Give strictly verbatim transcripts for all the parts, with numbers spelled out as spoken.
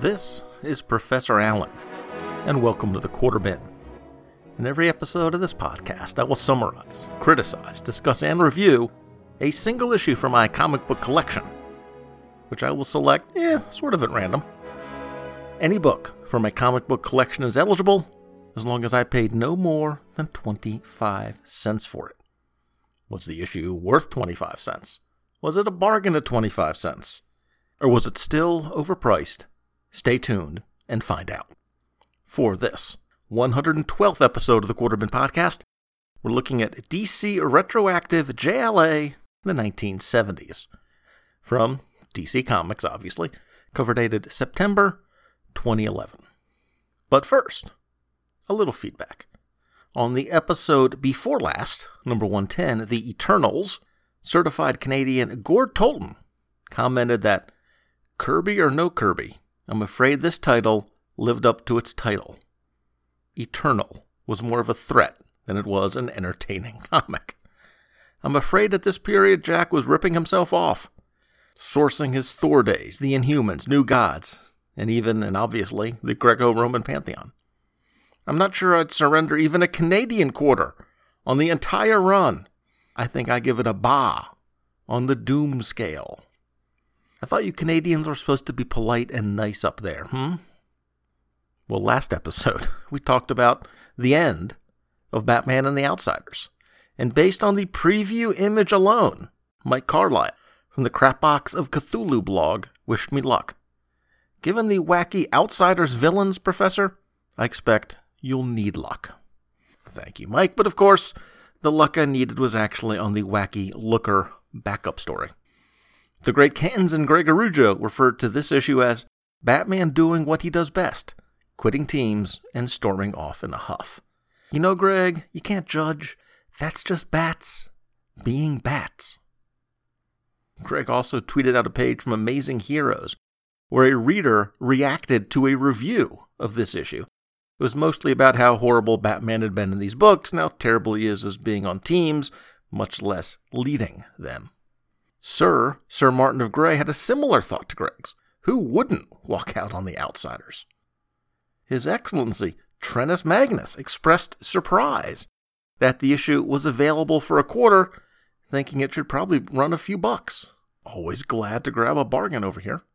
This is Professor Allen, and welcome to the Quarter Bin. In every episode of this podcast, I will summarize, criticize, discuss, and review a single issue from my comic book collection, which I will select, eh, sort of at random. Any book from my comic book collection is eligible, as long as I paid no more than twenty-five cents for it. Was the issue worth twenty-five cents? Was it a bargain at twenty-five cents? Or was it still overpriced? Stay tuned and find out. For this one hundred twelfth episode of the Quarter Bin Podcast, we're looking at D C Retroactive J L A in the nineteen seventies. From D C Comics, obviously, cover dated September twenty eleven. But first, a little feedback. On the episode before last, number one ten, The Eternals, certified Canadian Gord Tolton commented that, Kirby or no Kirby, I'm afraid this title lived up to its title. Eternal was more of a threat than it was an entertaining comic. I'm afraid at this period Jack was ripping himself off, sourcing his Thor days, the Inhumans, New Gods, and even, and obviously, the Greco-Roman Pantheon. I'm not sure I'd surrender even a Canadian quarter on the entire run. I think I give it a ba on the Doom scale. I thought you Canadians were supposed to be polite and nice up there, hmm? Well, last episode, we talked about the end of Batman and the Outsiders. And based on the preview image alone, Mike Carlisle from the Crapbox of Cthulhu blog wished me luck. Given the wacky Outsiders villains, Professor, I expect you'll need luck. Thank you, Mike. But of course, the luck I needed was actually on the wacky Looker backup story. The great Kanzan Greg Arujo referred to this issue as Batman doing what he does best, quitting teams and storming off in a huff. You know, Greg, you can't judge. That's just bats being bats. Greg also tweeted out a page from Amazing Heroes, where a reader reacted to a review of this issue. It was mostly about how horrible Batman had been in these books and how terrible he is as being on teams, much less leading them. Sir, Sir Martin of Grey had a similar thought to Greg's. Who wouldn't walk out on the Outsiders? His Excellency, Trennis Magnus, expressed surprise that the issue was available for a quarter, thinking it should probably run a few bucks. Always glad to grab a bargain over here.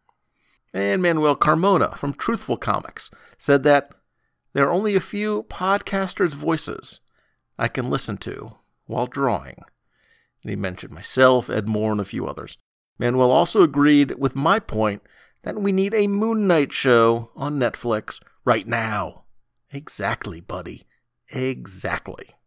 And Manuel Carmona from Truthful Comics said that there are only a few podcasters' voices I can listen to while drawing. And he mentioned myself, Ed Moore, and a few others. Manuel also agreed with my point that we need a Moon Knight show on Netflix right now. Exactly, buddy. Exactly.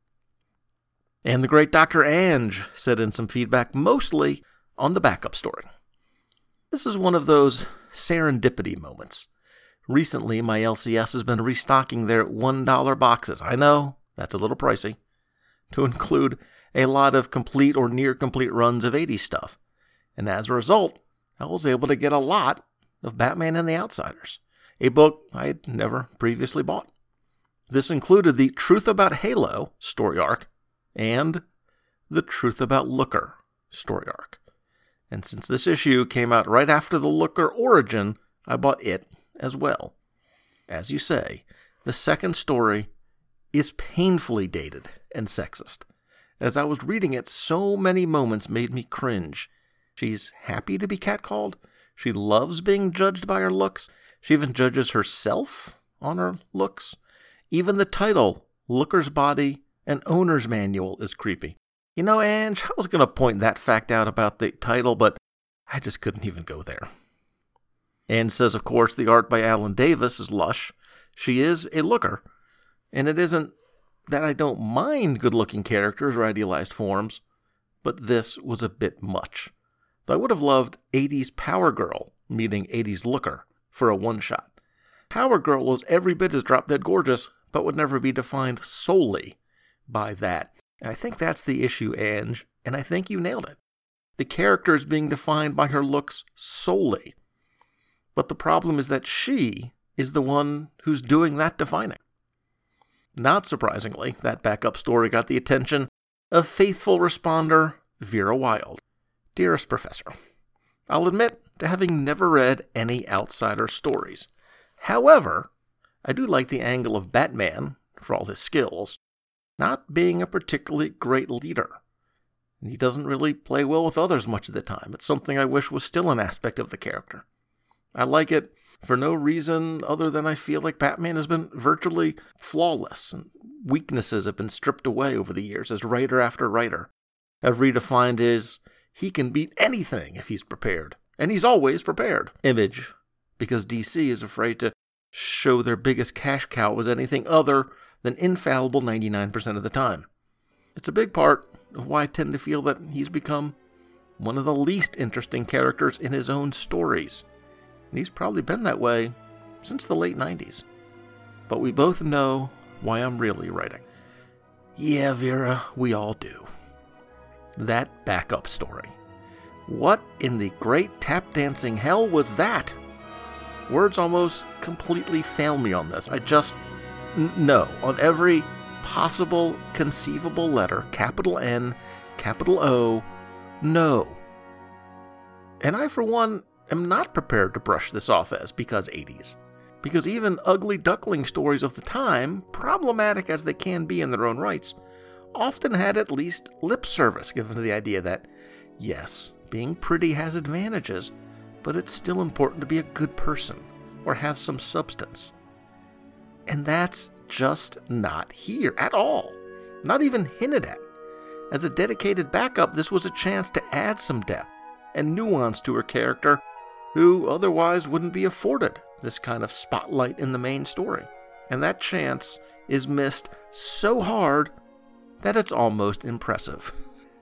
And the great Doctor Ange said in some feedback, mostly on the backup story. This is one of those serendipity moments. Recently, my L C S has been restocking their one dollar boxes. I know, that's a little pricey. To include a lot of complete or near-complete runs of eighties stuff. And as a result, I was able to get a lot of Batman and the Outsiders, a book I had never previously bought. This included the Truth About Halo story arc and the Truth About Looker story arc. And since this issue came out right after the Looker origin, I bought it as well. As you say, the second story is painfully dated and sexist. As I was reading it, so many moments made me cringe. She's happy to be catcalled. She loves being judged by her looks. She even judges herself on her looks. Even the title, Looker's Body, an Owner's Manual, is creepy. You know, Ange, I was going to point that fact out about the title, but I just couldn't even go there. Ange says, of course, the art by Alan Davis is lush. She is a looker, and it isn't that I don't mind good-looking characters or idealized forms, but this was a bit much. Though I would have loved eighties Power Girl meeting eighties Looker for a one-shot. Power Girl was every bit as drop-dead gorgeous, but would never be defined solely by that. And I think that's the issue, Ange, and I think you nailed it. The character is being defined by her looks solely. But the problem is that she is the one who's doing that defining. Not surprisingly, that backup story got the attention of faithful responder Vera Wild. Dearest Professor, I'll admit to having never read any Outsider stories. However, I do like the angle of Batman, for all his skills, not being a particularly great leader. He doesn't really play well with others much of the time. It's something I wish was still an aspect of the character. I like it for no reason other than I feel like Batman has been virtually flawless, and weaknesses have been stripped away over the years as writer after writer have redefined his he can beat anything if he's prepared, and he's always prepared image, because D C is afraid to show their biggest cash cow as anything other than infallible ninety-nine percent of the time. It's a big part of why I tend to feel that he's become one of the least interesting characters in his own stories. And he's probably been that way since the late nineties. But we both know why I'm really writing. Yeah, Vera, we all do. That backup story. What in the great tap dancing hell was that? Words almost completely fail me on this. I just, n- no, on every possible, conceivable letter, capital N, capital O, no. And I, for one, am not prepared to brush this off as because eighties. Because even ugly duckling stories of the time, problematic as they can be in their own rights, often had at least lip service given to the idea that, yes, being pretty has advantages, but it's still important to be a good person or have some substance. And that's just not here at all. Not even hinted at. As a dedicated backup, this was a chance to add some depth and nuance to her character, who otherwise wouldn't be afforded this kind of spotlight in the main story. And that chance is missed so hard that it's almost impressive.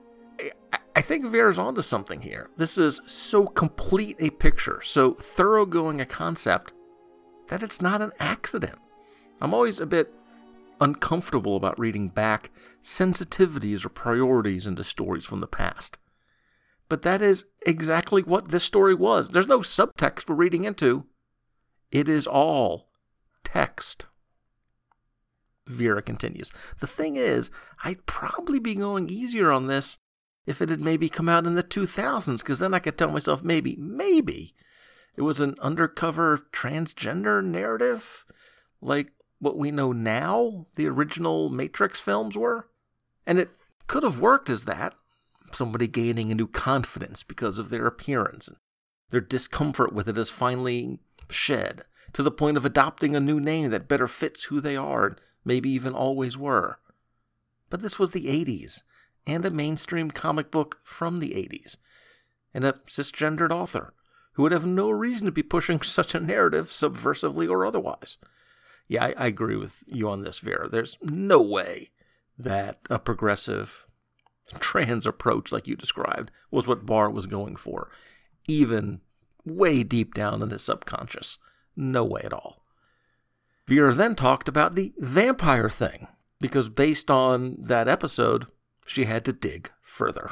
I think Vera's onto something here. This is so complete a picture, so thoroughgoing a concept, that it's not an accident. I'm always a bit uncomfortable about reading back sensitivities or priorities into stories from the past. But that is exactly what this story was. There's no subtext we're reading into. It is all text. Vera continues. The thing is, I'd probably be going easier on this if it had maybe come out in the two thousands, because then I could tell myself maybe, maybe it was an undercover transgender narrative, like what we know now the original Matrix films were. And it could have worked as that. Somebody gaining a new confidence because of their appearance, and their discomfort with it is finally shed, to the point of adopting a new name that better fits who they are, and maybe even always were. But this was the eighties, and a mainstream comic book from the eighties, and a cisgendered author who would have no reason to be pushing such a narrative, subversively or otherwise. Yeah, I, I agree with you on this, Vera. There's no way that a progressive trans approach like you described was what Barr was going for, even way deep down in his subconscious. No way at all. Vera then talked about the vampire thing, because based on that episode, she had to dig further.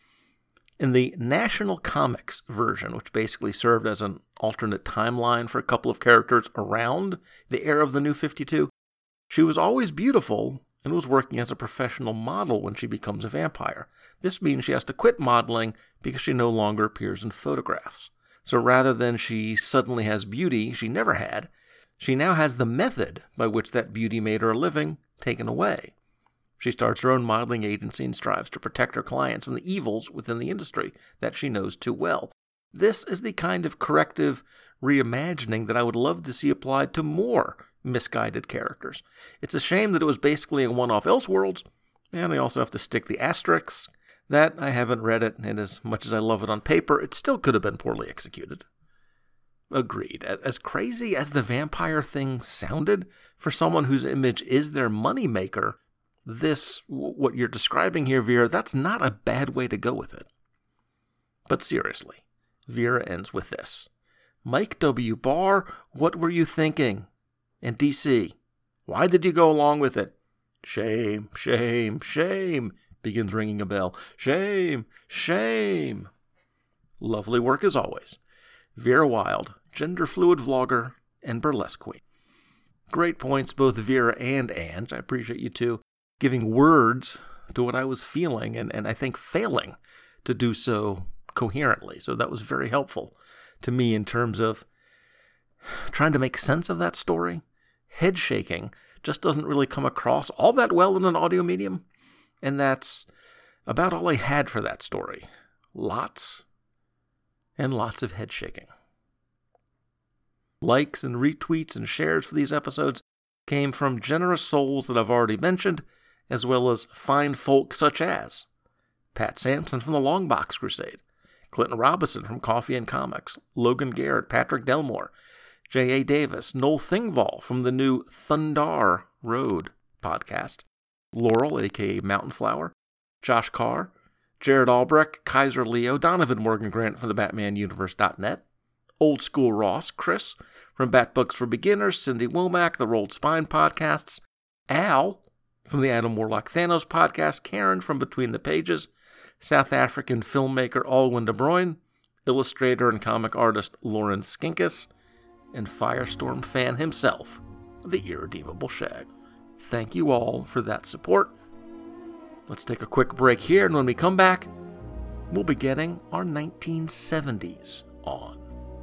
In the National Comics version, which basically served as an alternate timeline for a couple of characters around the era of the New fifty-two, she was always beautiful and was working as a professional model when she becomes a vampire. This means she has to quit modeling because she no longer appears in photographs. So rather than she suddenly has beauty she never had, she now has the method by which that beauty made her a living taken away. She starts her own modeling agency and strives to protect her clients from the evils within the industry that she knows too well. This is the kind of corrective reimagining that I would love to see applied to more misguided characters. It's a shame that it was basically a one-off Elseworlds, and I also have to stick the asterisks that I haven't read it, and as much as I love it on paper, it still could have been poorly executed. Agreed. As crazy as the vampire thing sounded, for someone whose image is their moneymaker, this, what you're describing here, Vera, that's not a bad way to go with it. But seriously, Vera ends with this. Mike W. Barr, what were you thinking? And D C, why did you go along with it? Shame, shame, shame, begins ringing a bell. Shame, shame. Lovely work as always. Vera Wild, gender-fluid vlogger and burlesque queen. Great points, both Vera and Ange. I appreciate you two giving words to what I was feeling, and, and I think failing to do so coherently. So that was very helpful to me in terms of trying to make sense of that story. Head shaking just doesn't really come across all that well in an audio medium, and that's about all I had for that story. Lots and lots of head shaking. Likes and retweets and shares for these episodes came from generous souls that I've already mentioned, as well as fine folk such as Pat Sampson from the Longbox Crusade, Clinton Robinson from Coffee and Comics, Logan Garrett, Patrick Delmore, J A. Davis, Noel Thingvall from the new Thundar Road podcast, Laurel, aka Mountain Flower, Josh Carr, Jared Albrecht, Kaiser Leo, Donovan Morgan Grant from the Batman Universe dot net, Old School Ross, Chris from Bat Books for Beginners, Cindy Womack, the Rolled Spine podcasts, Al from the Adam Warlock Thanos podcast, Karen from Between the Pages, South African filmmaker Alwyn de Bruyne, illustrator and comic artist Lauren Skinkus, and Firestorm fan himself, the Irredeemable Shag. Thank you all for that support. Let's take a quick break here, and when we come back, we'll be getting our nineteen seventies on.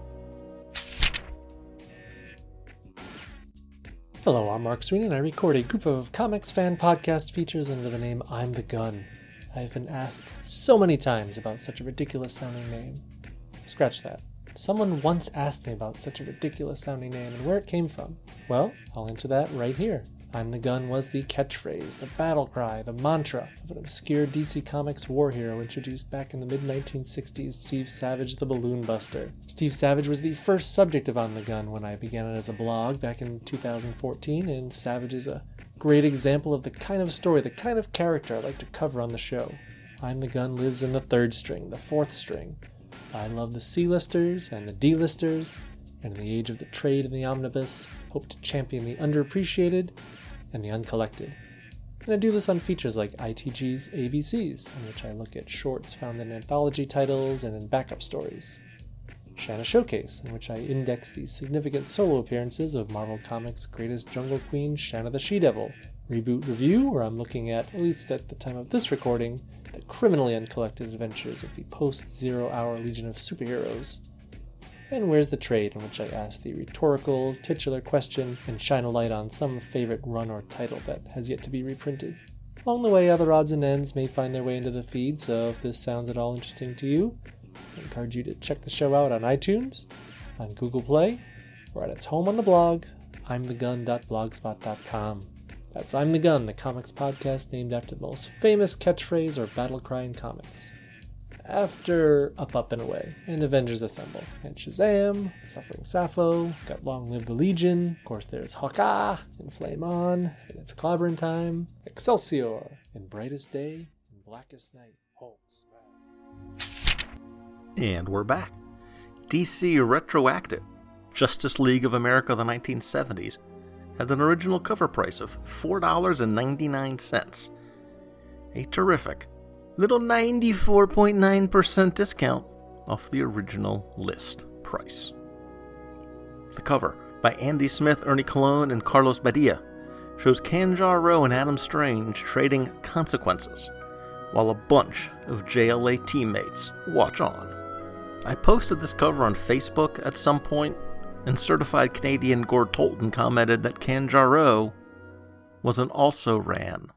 Hello, I'm Mark Sweeney, and I record a group of comics fan podcast features under the name I'm the Gun. I've been asked so many times about such a ridiculous sounding name. Scratch that. Someone once asked me about such a ridiculous sounding name and where it came from. Well, I'll answer that right here. I'm the Gun was the catchphrase, the battle cry, the mantra of an obscure D C Comics war hero introduced back in the mid nineteen sixties, Steve Savage the Balloon Buster. Steve Savage was the first subject of On the Gun when I began it as a blog back in two thousand fourteen, and Savage is a great example of the kind of story, the kind of character I like to cover on the show. I'm the Gun lives in the third string, the fourth string. I love the C-listers and the D-listers, and in the age of the trade and the omnibus, hope to champion the underappreciated and the uncollected. And I do this on features like I T G's A B Cs, in which I look at shorts found in anthology titles and in backup stories. Shanna Showcase, in which I index the significant solo appearances of Marvel Comics' greatest jungle queen, Shanna the She-Devil. Reboot Review, where I'm looking at, at least at the time of this recording, the criminally uncollected adventures of the post-Zero Hour Legion of Superheroes. And Where's the Trade, in which I ask the rhetorical, titular question and shine a light on some favorite run or title that has yet to be reprinted. Along the way, other odds and ends may find their way into the feed, so if this sounds at all interesting to you, I encourage you to check the show out on iTunes, on Google Play, or at its home on the blog, I'm the gun dot blogspot dot com. That's I'm the Gun, the comics podcast named after the most famous catchphrase or battle cry in comics. After Up, Up, and Away, and Avengers Assemble, and Shazam, Suffering Sappho, got Long Live the Legion, of course there's Hawkeye, and Flame On, and It's Clobbering Time, Excelsior, and Brightest Day, and Blackest Night. Oh, smash. And we're back. D C Retroactive, Justice League of America of the nineteen seventies, had an original cover price of four dollars and ninety-nine cents. A terrific little ninety-four point nine percent discount off the original list price. The cover, by Andy Smith, Ernie Colon, and Carlos Badia, shows Kanjar-O and Adam Strange trading consequences, while a bunch of J L A teammates watch on. I posted this cover on Facebook at some point, and certified Canadian Gord Tolton commented that Kanjar-O was an also-ran.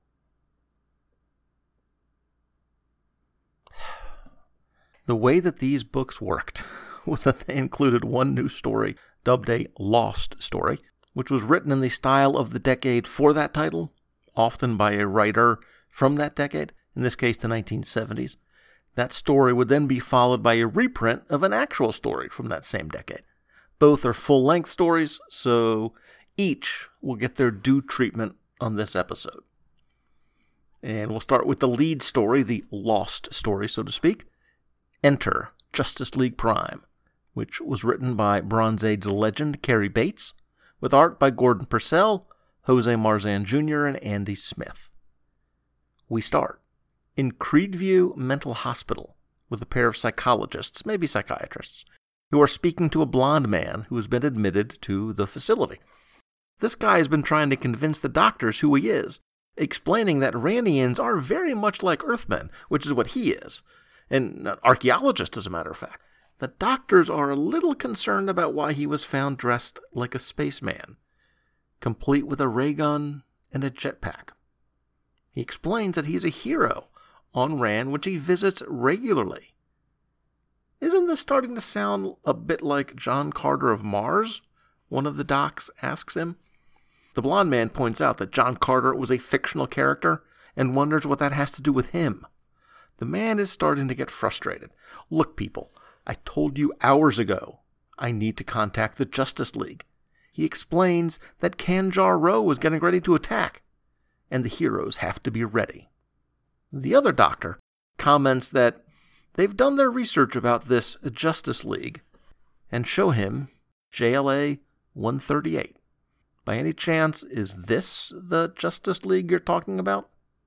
The way that these books worked was that they included one new story, dubbed a Lost story, which was written in the style of the decade for that title, often by a writer from that decade, in this case the nineteen seventies. That story would then be followed by a reprint of an actual story from that same decade. Both are full-length stories, so each will get their due treatment on this episode. And we'll start with the lead story, the Lost story, so to speak. Enter Justice League Prime, which was written by Bronze Age legend Cary Bates, with art by Gordon Purcell, Jose Marzan Junior, and Andy Smith. We start in Creedview Mental Hospital with a pair of psychologists, maybe psychiatrists, who are speaking to a blonde man who has been admitted to the facility. This guy has been trying to convince the doctors who he is, explaining that Randians are very much like Earthmen, which is what he is, and an archaeologist, as a matter of fact. the doctors are a little concerned about why he was found dressed like a spaceman, complete with a ray gun and a jetpack. He explains that he's a hero on Rann, which he visits regularly. Isn't this starting to sound a bit like John Carter of Mars? One of the docs asks him. The blonde man points out that John Carter was a fictional character and wonders what that has to do with him. The man is starting to get frustrated. Look, people, I told you hours ago I need to contact the Justice League. He explains that Kanjar-Ro is getting ready to attack, and the heroes have to be ready. The other doctor comments that they've done their research about this Justice League and show him J L A one thirty-eight. By any chance, is this the Justice League you're talking about?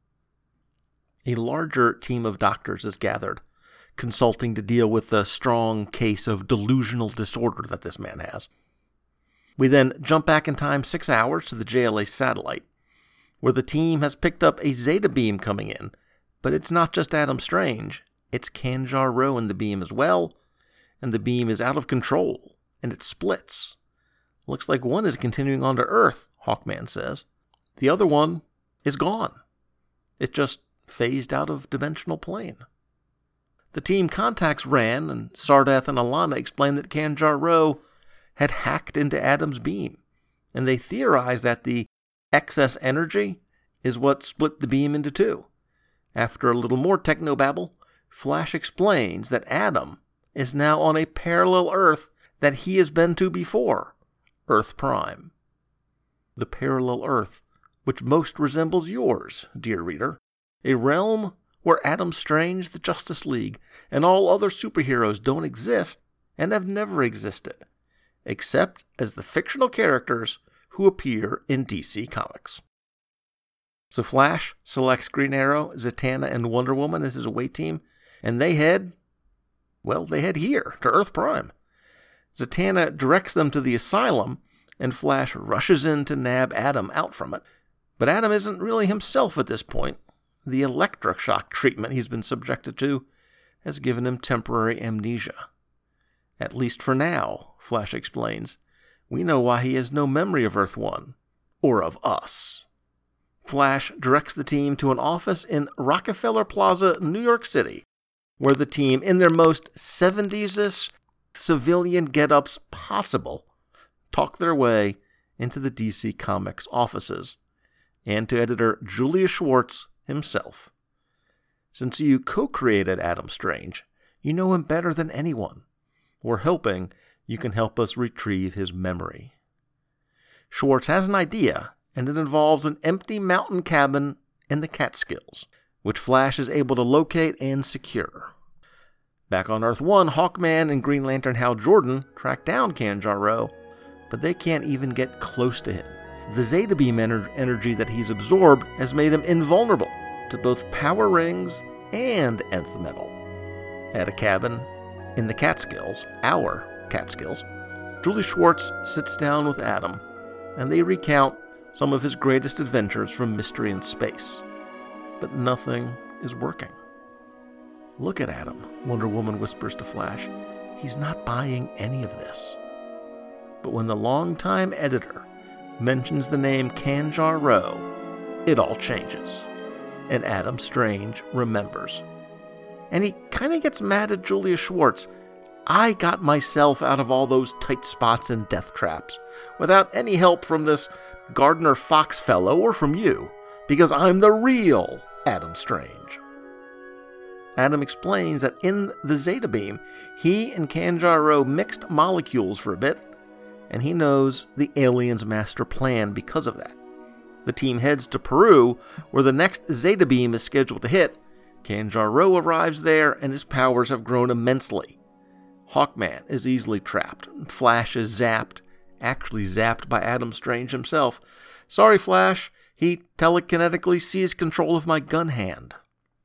A larger team of doctors is gathered, consulting to deal with the strong case of delusional disorder that this man has. We then jump back in time six hours to the J L A satellite, where the team has picked up a Zeta beam coming in, but it's not just Adam Strange, it's Kanjar-Ro in the beam as well, and the beam is out of control, and it splits. Looks like one is continuing on to Earth, Hawkman says. The other one is gone. It just phased out of dimensional plane. The team contacts Rann, and Sardath and Alana explain that Kanjar-Ro had hacked into Adam's beam, and they theorize that the excess energy is what split the beam into two. After a little more technobabble, Flash explains that Adam is now on a parallel Earth that he has been to before, Earth Prime. The parallel Earth which most resembles yours, dear reader, a realm where Adam Strange, the Justice League, and all other superheroes don't exist and have never existed, except as the fictional characters who appear in D C Comics. So Flash selects Green Arrow, Zatanna, and Wonder Woman as his away team, and they head, well, they head here, to Earth Prime. Zatanna directs them to the asylum, and Flash rushes in to nab Adam out from it. But Adam isn't really himself at this point. The electric shock treatment he's been subjected to has given him temporary amnesia. At least for now, Flash explains. We know why he has no memory of Earth One, or of us. Flash directs the team to an office in Rockefeller Plaza, New York City, where the team, in their most seventies-ish civilian get-ups possible, talk their way into the D C Comics offices, and to editor Julius Schwartz himself. Since you co-created Adam Strange, you know him better than anyone. We're hoping you can help us retrieve his memory. Schwartz has an idea, and it involves an empty mountain cabin in the Catskills, which Flash is able to locate and secure. Back on Earth One, Hawkman and Green Lantern Hal Jordan track down Kanjar-Ro, but they can't even get close to him. The Zeta Beam ener- energy that he's absorbed has made him invulnerable to both power rings and nth metal. At a cabin in the Catskills, our Catskills, Julie Schwartz sits down with Adam, and they recount some of his greatest adventures from Mystery in Space. But nothing is working. Look at Adam, Wonder Woman whispers to Flash. He's not buying any of this. But when the longtime editor mentions the name Kanjar-Ro, it all changes. And Adam Strange remembers. And he kind of gets mad at Julius Schwartz. I got myself out of all those tight spots and death traps without any help from this Gardner Fox fellow or from you, because I'm the real Adam Strange. Adam explains that in the Zeta Beam, he and Kanjar-Ro mixed molecules for a bit, and he knows the aliens' master plan because of that. The team heads to Peru, where the next Zeta Beam is scheduled to hit. Kanjar-Ro arrives there, and his powers have grown immensely. Hawkman is easily trapped. Flash is zapped, actually zapped by Adam Strange himself. Sorry, Flash, he telekinetically seized control of my gun hand.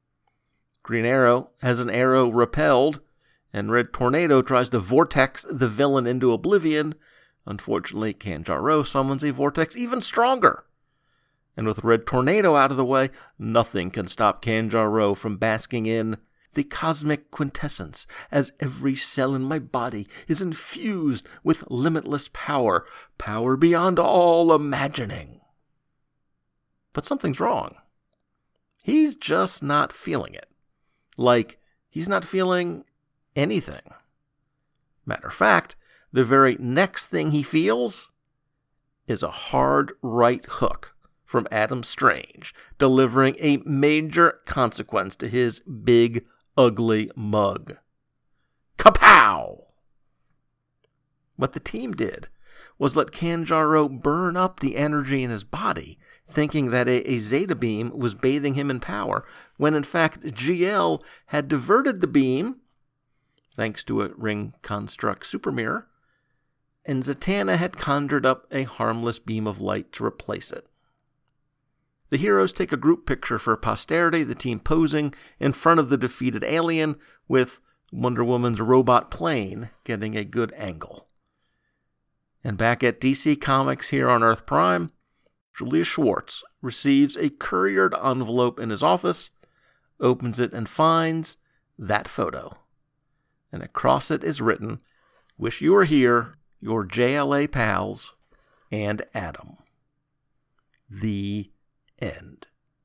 Green Arrow has an arrow repelled, and Red Tornado tries to vortex the villain into oblivion. Unfortunately, Kanjar-Ro summons a vortex even stronger. And with Red Tornado out of the way, nothing can stop Kanjar-Ro from basking in the cosmic quintessence, as every cell in my body is infused with limitless power, power beyond all imagining. But something's wrong. He's just not feeling it. Like, he's not feeling anything. Matter of fact, the very next thing he feels is a hard right hook from Adam Strange, delivering a major consequence to his big, ugly mug. Kapow! What the team did was let Kanjaro burn up the energy in his body, thinking that a, a Zeta beam was bathing him in power, when in fact G L had diverted the beam, thanks to a ring construct supermirror, and Zatanna had conjured up a harmless beam of light to replace it. The heroes take a group picture for posterity, the team posing in front of the defeated alien, with Wonder Woman's robot plane getting a good angle. And back at D C Comics here on Earth Prime, Julius Schwartz receives a couriered envelope in his office, opens it and finds that photo. And across it is written, "Wish you were here, your J L A pals, and Adam." The end.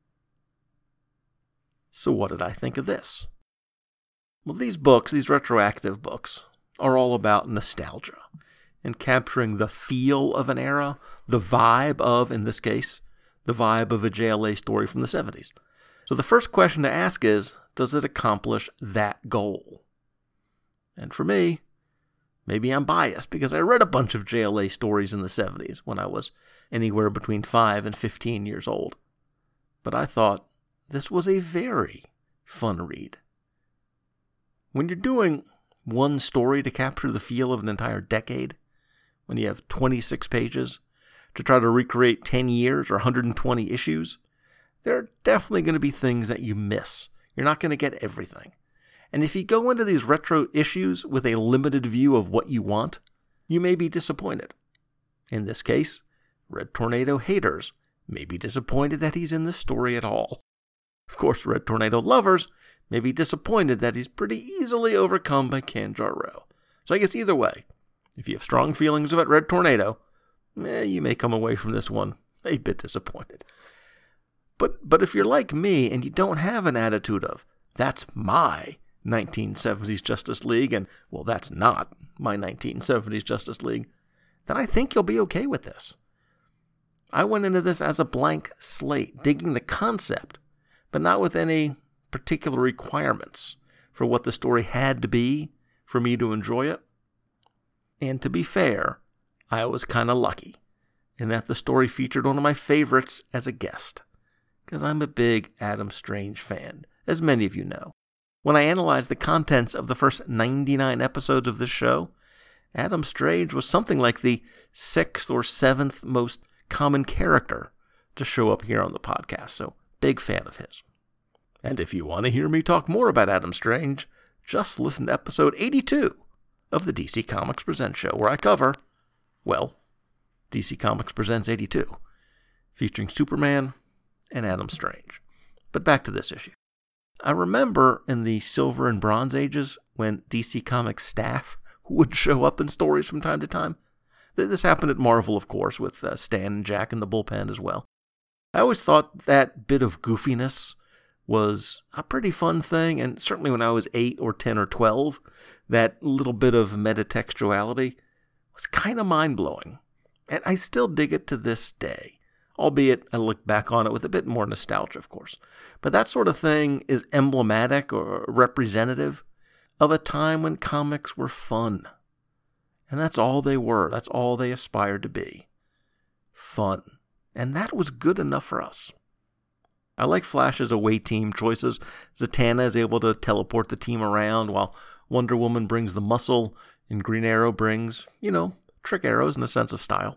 So what did I think of this? Well, these books, these retroactive books, are all about nostalgia and capturing the feel of an era, the vibe of, in this case, the vibe of a J L A story from the seventies. So the first question to ask is, does it accomplish that goal? And for me, maybe I'm biased because I read a bunch of J L A stories in the seventies when I was anywhere between five and fifteen years old. But I thought this was a very fun read. When you're doing one story to capture the feel of an entire decade, when you have twenty-six pages to try to recreate ten years or one hundred twenty issues, there are definitely going to be things that you miss. You're not going to get everything. And if you go into these retro issues with a limited view of what you want, you may be disappointed. In this case, Red Tornado haters may be disappointed that he's in this story at all. Of course, Red Tornado lovers may be disappointed that he's pretty easily overcome by Kanjaro. So I guess either way, if you have strong feelings about Red Tornado, eh, you may come away from this one a bit disappointed. But but if you're like me and you don't have an attitude of, that's my nineteen seventies Justice League, and, well, that's not my nineteen seventies Justice League, then I think you'll be okay with this. I went into this as a blank slate, digging the concept, but not with any particular requirements for what the story had to be for me to enjoy it. And to be fair, I was kind of lucky in that the story featured one of my favorites as a guest, because I'm a big Adam Strange fan, as many of you know. When I analyzed the contents of the first ninety-nine episodes of this show, Adam Strange was something like the sixth or seventh most common character to show up here on the podcast, so big fan of his. And if you want to hear me talk more about Adam Strange, just listen to episode eighty-two of the D C Comics Presents show, where I cover, well, D C Comics Presents eighty-two, featuring Superman and Adam Strange. But back to this issue. I remember in the Silver and Bronze Ages when D C Comics staff would show up in stories from time to time. This happened at Marvel, of course, with uh, Stan and Jack in the bullpen as well. I always thought that bit of goofiness was a pretty fun thing, and certainly when I was eight or ten or twelve, that little bit of metatextuality was kind of mind-blowing. And I still dig it to this day, albeit I look back on it with a bit more nostalgia, of course. But that sort of thing is emblematic or representative of a time when comics were fun. And that's all they were. That's all they aspired to be. Fun. And that was good enough for us. I like Flash's away team choices. Zatanna is able to teleport the team around, while Wonder Woman brings the muscle, and Green Arrow brings, you know, trick arrows in the sense of style.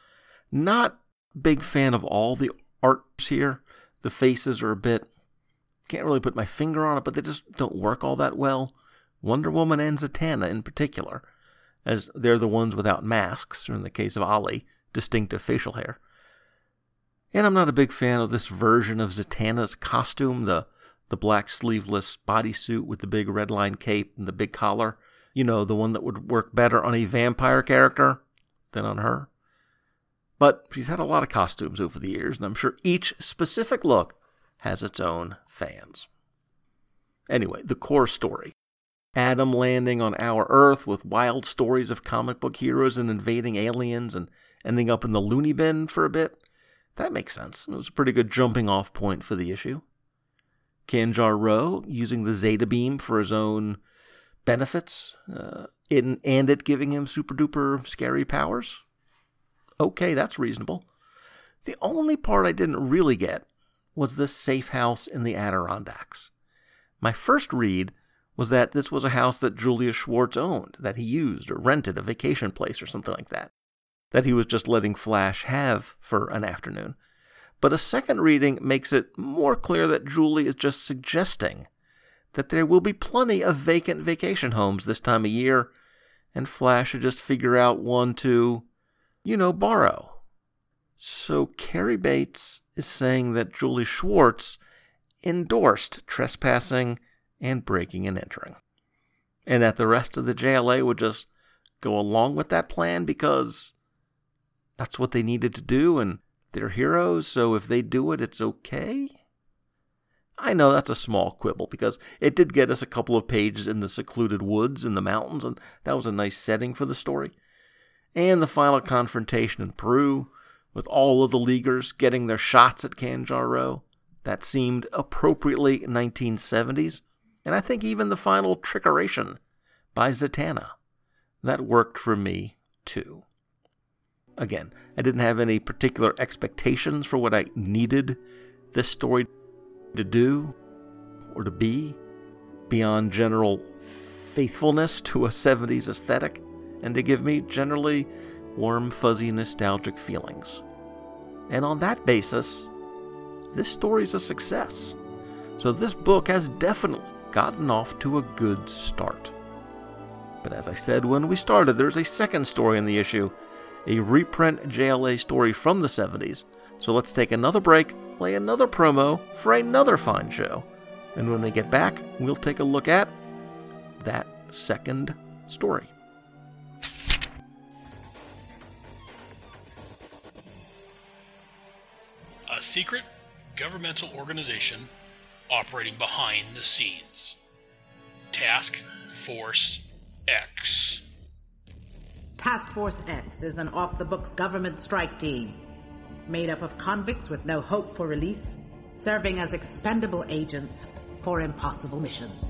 Not big fan of all the arts here. The faces are a bit, can't really put my finger on it, but they just don't work all that well. Wonder Woman and Zatanna in particular, as they're the ones without masks, or in the case of Ollie, distinctive facial hair. And I'm not a big fan of this version of Zatanna's costume, the the black sleeveless bodysuit with the big red line cape and the big collar. You know, the one that would work better on a vampire character than on her. But she's had a lot of costumes over the years, and I'm sure each specific look has its own fans. Anyway, the core story. Adam landing on our Earth with wild stories of comic book heroes and invading aliens and ending up in the loony bin for a bit. That makes sense. It was a pretty good jumping off point for the issue. Kanjar-Ro using the Zeta Beam for his own benefits, uh, in, and it giving him super duper scary powers. Okay, that's reasonable. The only part I didn't really get was the safe house in the Adirondacks. My first read was that this was a house that Julius Schwartz owned, that he used or rented, a vacation place or something like that, that he was just letting Flash have for an afternoon. But a second reading makes it more clear that Julie is just suggesting that there will be plenty of vacant vacation homes this time of year, and Flash should just figure out one to, you know, borrow. So Cary Bates is saying that Julie Schwartz endorsed trespassing and breaking and entering, and that the rest of the J L A would just go along with that plan because that's what they needed to do, and they're heroes, so if they do it, it's okay? I know that's a small quibble, because it did get us a couple of pages in the secluded woods in the mountains, and that was a nice setting for the story. And the final confrontation in Peru, with all of the Leaguers getting their shots at Kanjar-Ro, that seemed appropriately nineteen seventies. And I think even the final trickeration by Zatanna, that worked for me too. Again, I didn't have any particular expectations for what I needed this story to do or to be beyond general faithfulness to a seventies aesthetic and to give me generally warm, fuzzy, nostalgic feelings. And on that basis, this story's a success. So this book has definitely gotten off to a good start. But as I said when we started, there's a second story in the issue, a reprint J L A story from the seventies. So let's take another break, play another promo for another fine show, and when we get back, we'll take a look at that second story. A secret governmental organization operating behind the scenes. Task Force X. Task Force X is an off-the-books government strike team made up of convicts with no hope for release, serving as expendable agents for impossible missions.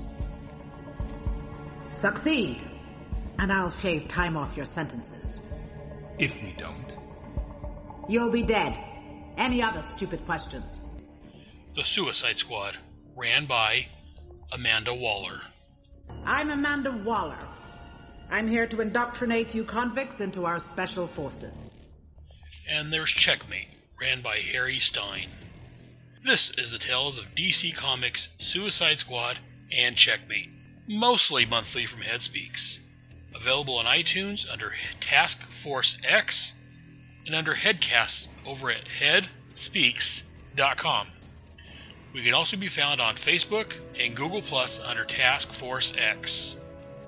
Succeed, and I'll shave time off your sentences. If we don't? You'll be dead. Any other stupid questions? The Suicide Squad, ran by Amanda Waller. I'm Amanda Waller. I'm here to indoctrinate you convicts into our special forces. And there's Checkmate, ran by Harry Stein. This is the tales of D C Comics, Suicide Squad, and Checkmate, mostly monthly from Headspeaks. Available on iTunes under Task Force X, and under Headcasts over at head speaks dot com. We can also be found on Facebook and Google Plus under Task Force X.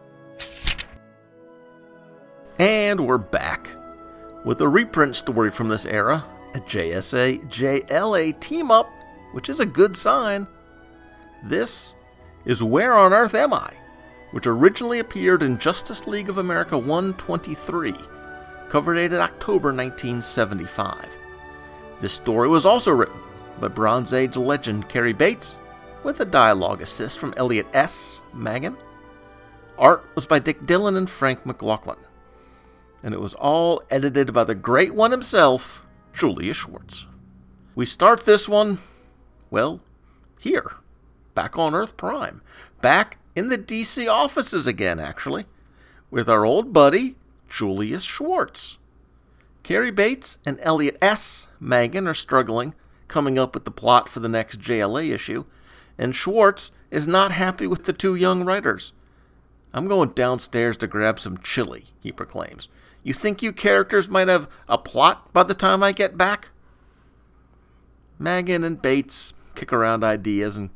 And we're back with a reprint story from this era, a J S A J L A team-up, which is a good sign. This is Where on Earth Am I?, which originally appeared in Justice League of America one twenty-three, cover dated October nineteen seventy-five. This story was also written by Bronze Age legend Cary Bates, with a dialogue assist from Elliot S. Maggin. Art was by Dick Dillon and Frank McLaughlin, and it was all edited by the great one himself, Julius Schwartz. We start this one, well, here, back on Earth Prime, back in the D C offices again, actually, with our old buddy, Julius Schwartz. Cary Bates and Elliot S. Maggin are struggling, coming up with the plot for the next J L A issue, and Schwartz is not happy with the two young writers. "I'm going downstairs to grab some chili," he proclaims. "You think you characters might have a plot by the time I get back?" Maggin and Bates kick around ideas,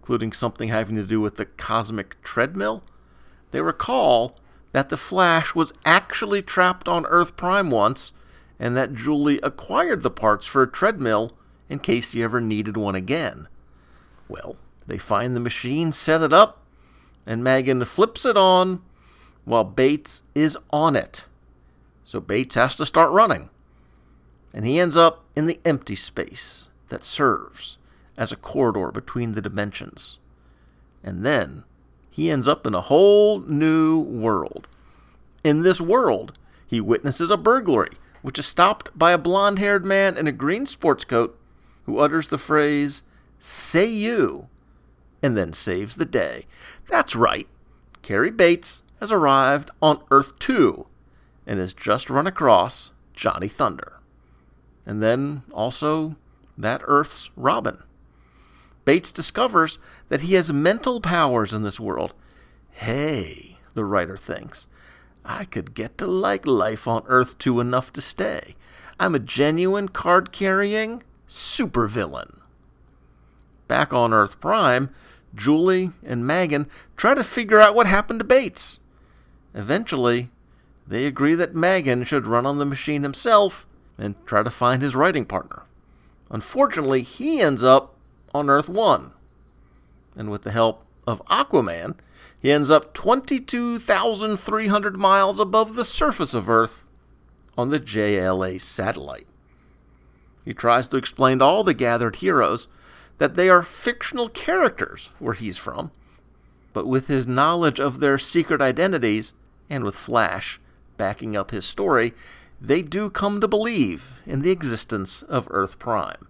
including something having to do with the cosmic treadmill, they recall that the Flash was actually trapped on Earth Prime once, and that Julie acquired the parts for a treadmill in case he ever needed one again. Well, they find the machine, set it up, and Megan flips it on while Bates is on it. So Bates has to start running. And he ends up in the empty space that serves as a corridor between the dimensions. And then he ends up in a whole new world. In this world, he witnesses a burglary, which is stopped by a blonde-haired man in a green sports coat who utters the phrase, "Say you," and then saves the day. That's right. Cary Bates has arrived on Earth two and has just run across Johnny Thunder. And then also that Earth's Robin. Bates discovers that he has mental powers in this world. Hey, the writer thinks, I could get to like life on Earth two enough to stay. I'm a genuine card-carrying supervillain. Back on Earth Prime, Julie and Megan try to figure out what happened to Bates. Eventually, they agree that Megan should run on the machine himself and try to find his writing partner. Unfortunately, he ends up on Earth one. And with the help of Aquaman, he ends up twenty-two thousand three hundred miles above the surface of Earth on the J L A satellite. He tries to explain to all the gathered heroes that they are fictional characters where he's from, but with his knowledge of their secret identities, and with Flash backing up his story, they do come to believe in the existence of Earth Prime.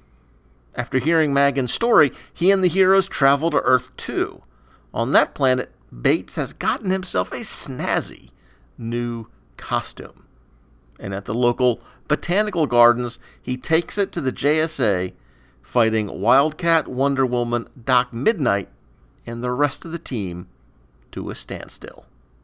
After hearing Megan's story, he and the heroes travel to Earth two. On that planet, Bates has gotten himself a snazzy new costume. And at the local botanical gardens, he takes it to the J S A, fighting Wildcat, Wonder Woman, Doc Midnight, and the rest of the team to a standstill.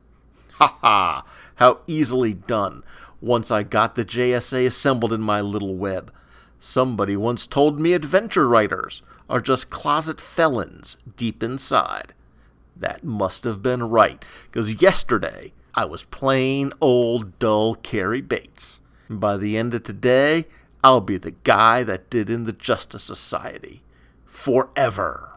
Ha ha! How easily done once I got the J S A assembled in my little web. Somebody once told me adventure writers are just closet felons deep inside. That must have been right, because yesterday I was plain old dull Cary Bates. And by the end of today, I'll be the guy that did in the Justice Society. Forever.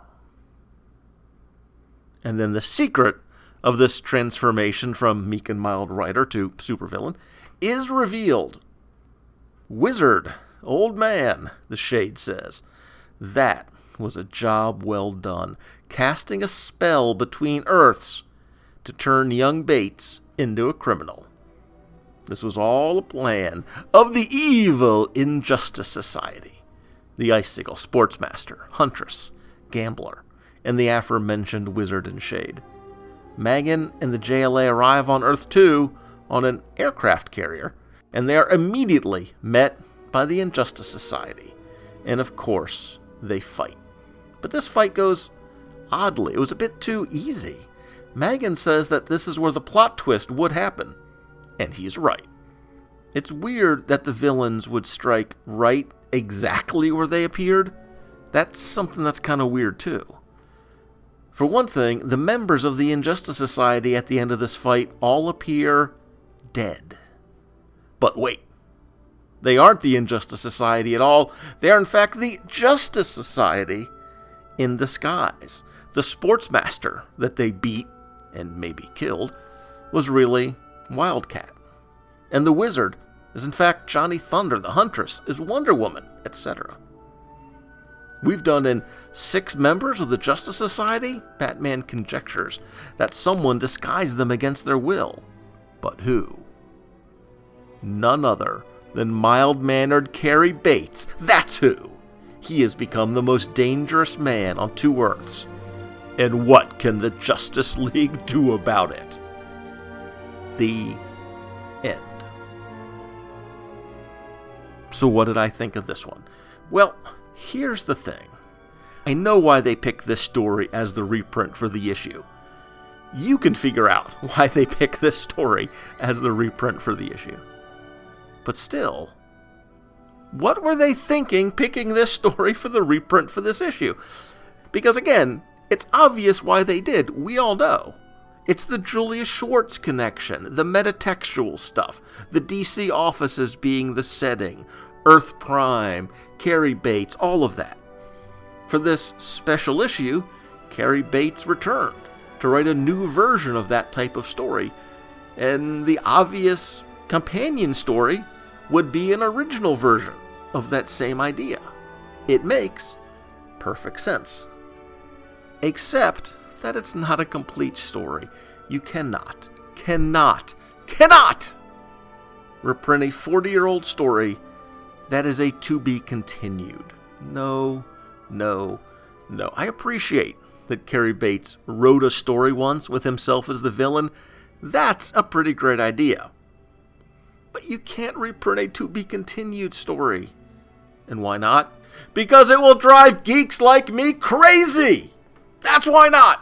And then the secret of this transformation from meek and mild writer to supervillain is revealed. Wizard, old man, the Shade says. That was a job well done, casting a spell between Earths to turn young Bates into a criminal. This was all a plan of the evil Injustice Society. The Icicle, Sportsmaster, Huntress, Gambler, and the aforementioned Wizard and Shade. Megan and the J L A arrive on Earth two on an aircraft carrier, and they are immediately met by the Injustice Society. And of course, they fight. But this fight goes oddly. It was a bit too easy. Megan says that this is where the plot twist would happen. And he's right. It's weird that the villains would strike right exactly where they appeared. That's something that's kind of weird too. For one thing, the members of the Injustice Society at the end of this fight all appear dead. But wait. They aren't the Injustice Society at all. They are in fact the Justice Society in disguise. The Sportsmaster that they beat, and maybe killed, was really Wildcat. And the Wizard is in fact Johnny Thunder, the Huntress is Wonder Woman, et cetera. We've done in six members of the Justice Society. Batman conjectures that someone disguised them against their will. But who? None other than mild-mannered Cary Bates. That's who! He has become the most dangerous man on two Earths. And what can the Justice League do about it? The end. So what did I think of this one? Well, here's the thing. I know why they picked this story as the reprint for the issue. You can figure out why they picked this story as the reprint for the issue. But still, what were they thinking picking this story for the reprint for this issue? Because again, it's obvious why they did. We all know. It's the Julius Schwartz connection, the metatextual stuff, the D C offices being the setting, Earth Prime, Cary Bates, all of that. For this special issue, Cary Bates returned to write a new version of that type of story, and the obvious companion story would be an original version of that same idea. It makes perfect sense. Except that it's not a complete story. You cannot, cannot, cannot reprint a forty-year-old story that is a to be continued. No, no, no. I appreciate that Cary Bates wrote a story once with himself as the villain. That's a pretty great idea. But you can't reprint a to be continued story. And why not? Because it will drive geeks like me crazy! That's why not!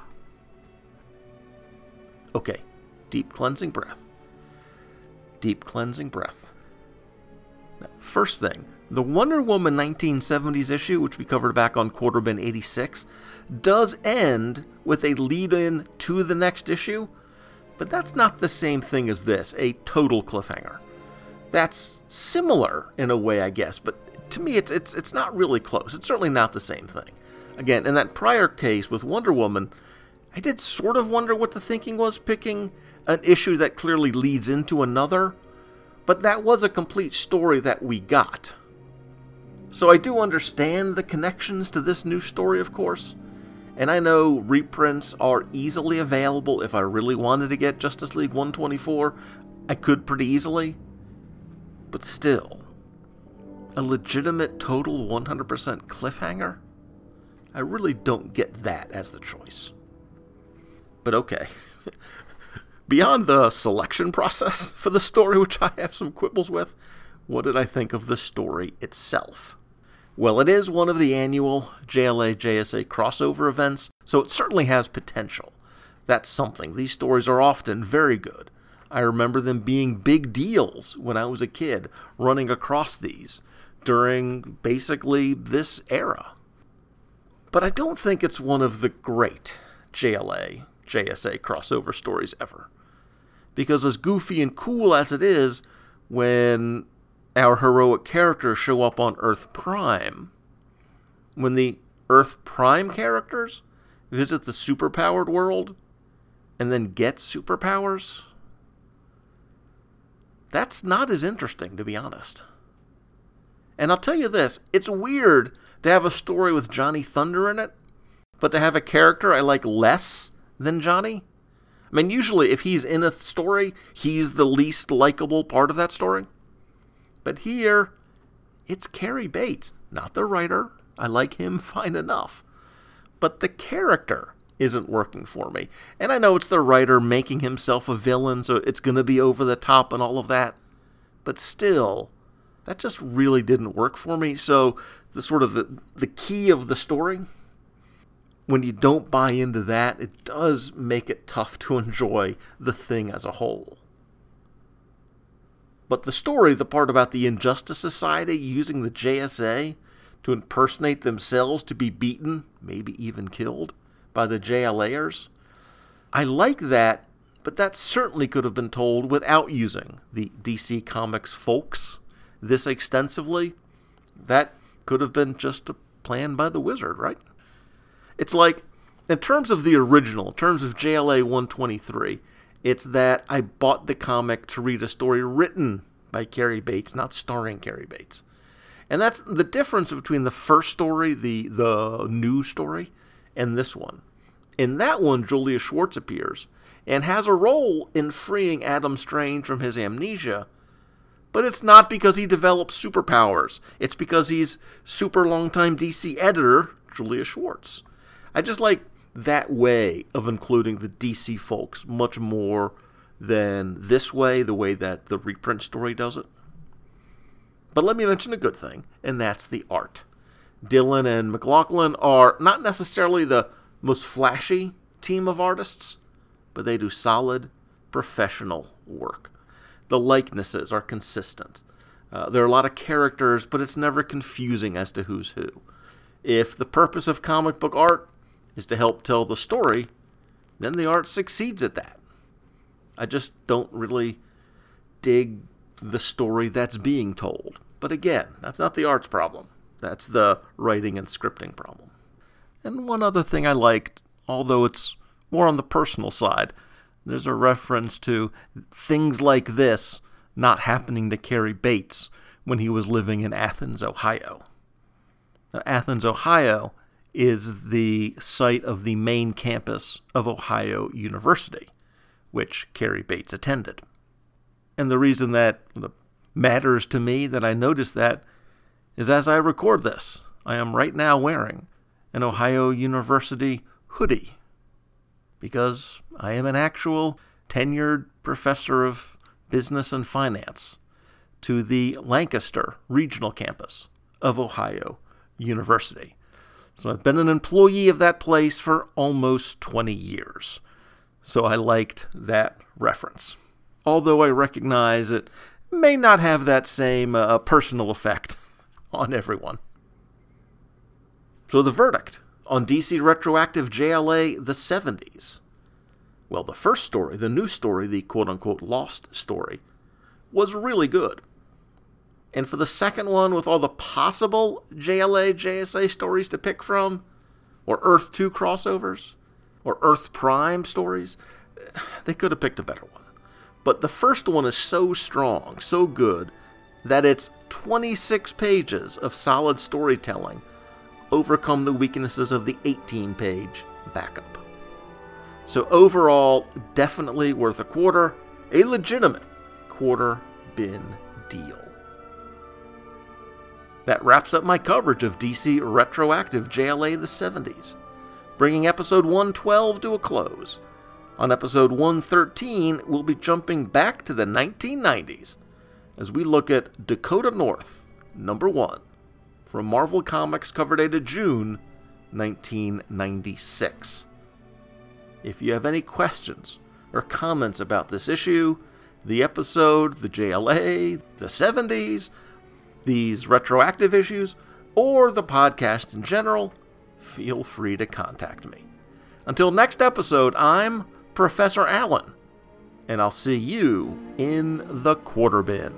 Okay, deep cleansing breath. Deep cleansing breath. Now, first thing, the Wonder Woman nineteen seventies issue, which we covered back on Quarterbin eighty-six, does end with a lead-in to the next issue, but that's not the same thing as this, a total cliffhanger. That's similar in a way, I guess, but to me it's it's it's not really close. It's certainly not the same thing. Again, in that prior case with Wonder Woman, I did sort of wonder what the thinking was picking an issue that clearly leads into another, but that was a complete story that we got. So I do understand the connections to this new story, of course, and I know reprints are easily available. If I really wanted to get Justice League one twenty-four, I could pretty easily, but still, a legitimate total one hundred percent cliffhanger? I really don't get that as the choice. But okay. Beyond the selection process for the story, which I have some quibbles with, what did I think of the story itself? Well, it is one of the annual J L A J S A crossover events, so it certainly has potential. That's something. These stories are often very good. I remember them being big deals when I was a kid, running across these during basically this era. But I don't think it's one of the great J L A J S A crossover stories ever. Because as goofy and cool as it is when our heroic characters show up on Earth Prime, when the Earth Prime characters visit the superpowered world and then get superpowers, that's not as interesting, to be honest. And I'll tell you this, it's weird to have a story with Johnny Thunder in it, but to have a character I like less than Johnny. I mean, usually if he's in a story, he's the least likable part of that story. But here, it's Cary Bates, not the writer. I like him fine enough. But the character isn't working for me. And I know it's the writer making himself a villain, so it's going to be over the top and all of that. But still, that just really didn't work for me. So the sort of the, the key of the story, when you don't buy into that, it does make it tough to enjoy the thing as a whole. But the story, the part about the Injustice Society using the J S A to impersonate themselves to be beaten, maybe even killed, by the J L Aers, I like that, but that certainly could have been told without using the D C Comics folks this extensively. That could have been just a plan by the wizard, right? It's like, in terms of the original, in terms of J L A one twenty-three, it's that I bought the comic to read a story written by Cary Bates, not starring Cary Bates. And that's the difference between the first story, the, the new story, and this one. In that one, Julius Schwartz appears and has a role in freeing Adam Strange from his amnesia, but it's not because he develops superpowers. It's because he's super longtime D C editor, Julius Schwartz. I just like that way of including the D C folks much more than this way, the way that the reprint story does it. But let me mention a good thing, and that's the art. Dylan and McLaughlin are not necessarily the most flashy team of artists, but they do solid, professional work. The likenesses are consistent. Uh, there are a lot of characters, but it's never confusing as to who's who. If the purpose of comic book art is to help tell the story, then the art succeeds at that. I just don't really dig the story that's being told. But again, that's not the art's problem. That's the writing and scripting problem. And one other thing I liked, although it's more on the personal side, there's a reference to things like this not happening to Cary Bates when he was living in Athens, Ohio. Now, Athens, Ohio is the site of the main campus of Ohio University, which Cary Bates attended. And the reason that matters to me, that I noticed that, is as I record this, I am right now wearing an Ohio University hoodie, because I am an actual tenured professor of business and finance to the Lancaster Regional Campus of Ohio University. So I've been an employee of that place for almost twenty years. So I liked that reference, although I recognize it may not have that same uh, personal effect on everyone. So the verdict on D C Retroactive J L A the seventies. Well, the first story, the new story, the quote-unquote lost story, was really good. And for the second one, with all the possible J L A, J S A stories to pick from, or Earth two crossovers, or Earth Prime stories, they could have picked a better one. But the first one is so strong, so good, that its twenty-six pages of solid storytelling overcome the weaknesses of the eighteen-page backup. So overall, definitely worth a quarter, a legitimate quarter bin deal. That wraps up my coverage of D C Retroactive J L A the seventies, bringing episode one twelve to a close. On episode one thirteen, we'll be jumping back to the nineteen nineties as we look at Dakota North, number one, from Marvel Comics, cover dated June nineteen ninety-six. If you have any questions or comments about this issue, the episode, the J L A, the seventies, these retroactive issues, or the podcast in general, feel free to contact me. Until next episode, I'm Professor Allen, and I'll see you in the quarter bin.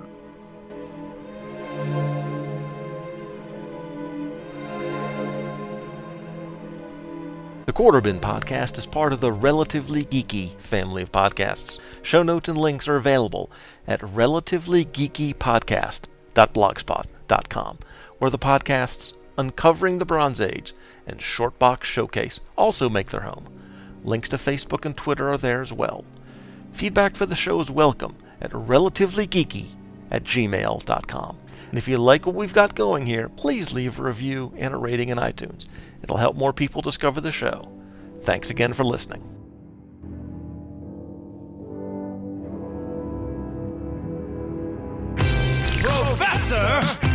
The Quarter Bin Podcast is part of the Relatively Geeky family of podcasts. Show notes and links are available at relatively geeky podcast dot blogspot dot com, where the podcasts Uncovering the Bronze Age and Shortbox Showcase also make their home. Links to Facebook and Twitter are there as well. Feedback for the show is welcome at relativelygeeky at gmail dot com. And if you like what we've got going here, please leave a review and a rating in iTunes. It'll help more people discover the show. Thanks again for listening. Professor